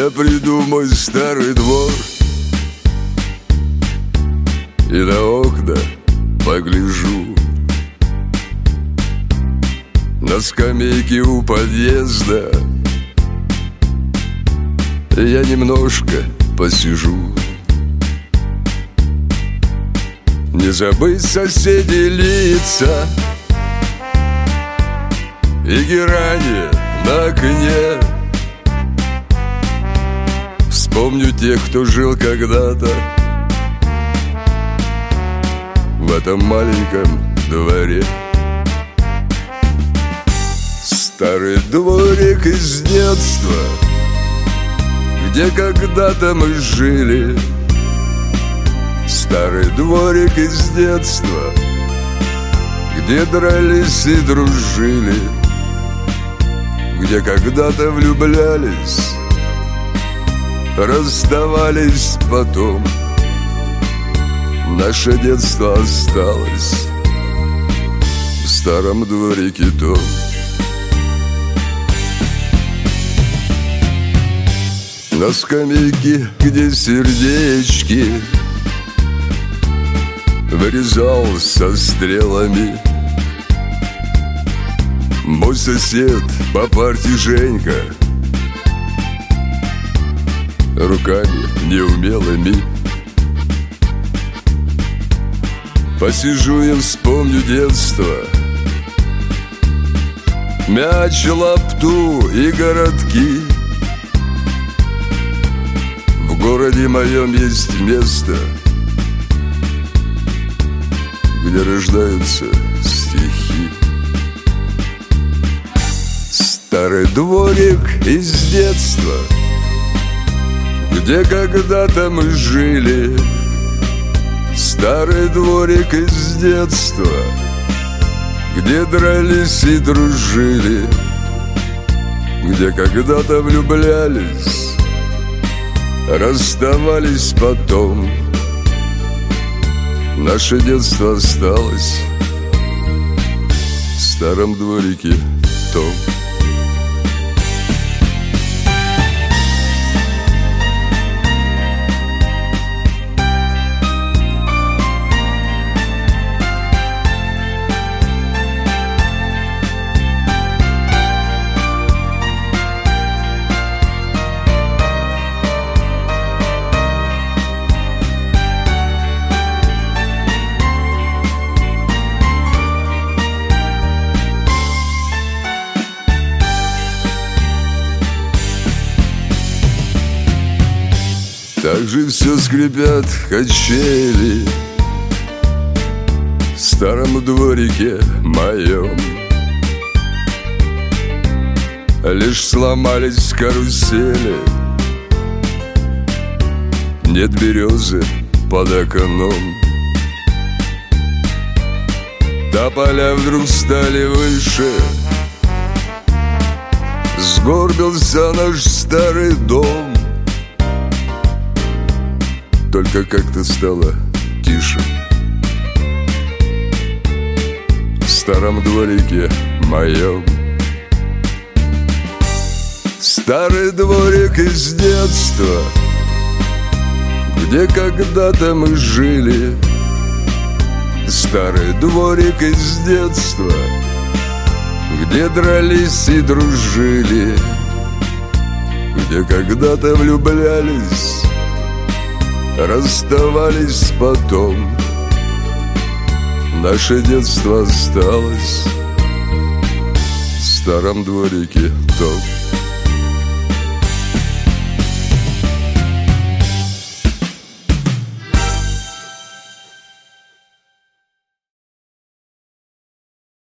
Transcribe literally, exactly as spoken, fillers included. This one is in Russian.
Я приду в мой старый двор и на окна погляжу. На скамейке у подъезда я немножко посижу. Не забыть соседей лица и герани на окне. Вспомню тех, кто жил когда-то в этом маленьком дворе. Старый дворик из детства, где когда-то мы жили. Старый дворик из детства, где дрались и дружили, где когда-то влюблялись, расставались потом. Наше детство осталось в старом дворике том. На скамейке, где сердечки вырезал со стрелами мой сосед по парте Женька, руками неумелыми. Посижу и вспомню детство, мяч, лапту и городки. В городе моем есть место, где рождаются стихи. Старый дворик из детства, где когда-то мы жили. Старый дворик из детства, где дрались и дружили, где когда-то влюблялись, расставались потом. Наше детство осталось в старом дворике том. Так же все скрипят качели в старом дворике моем. Лишь сломались карусели, нет березы под окном. Тополя вдруг стали выше, сгорбился наш старый дом. Только как-то стало тише в старом дворике моем. Старый дворик из детства, где когда-то мы жили. Старый дворик из детства, где дрались и дружили, где когда-то влюблялись, расставались потом. Наше детство осталось в старом дворике том.